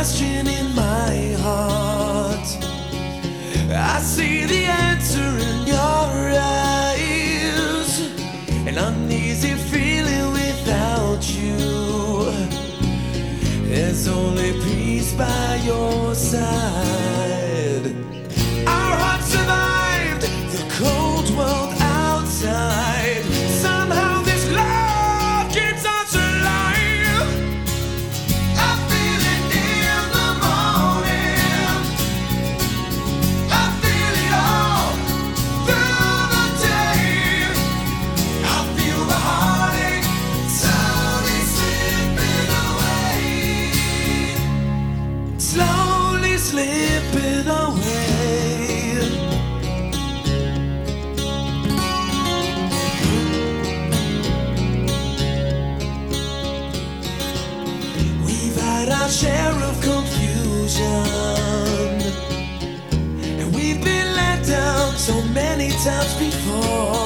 question in my heart. I see the answer in your eyes, an uneasy feeling without you. There's only peace by your side. Our hearts survived the cold world outside. Somehow this love keeps us alive. I feel it in the morning. I feel it all through the day. I feel the heartache slowly slipping away. Slowly slipping away. We've had our share of confusion, and we've been let down so many times before.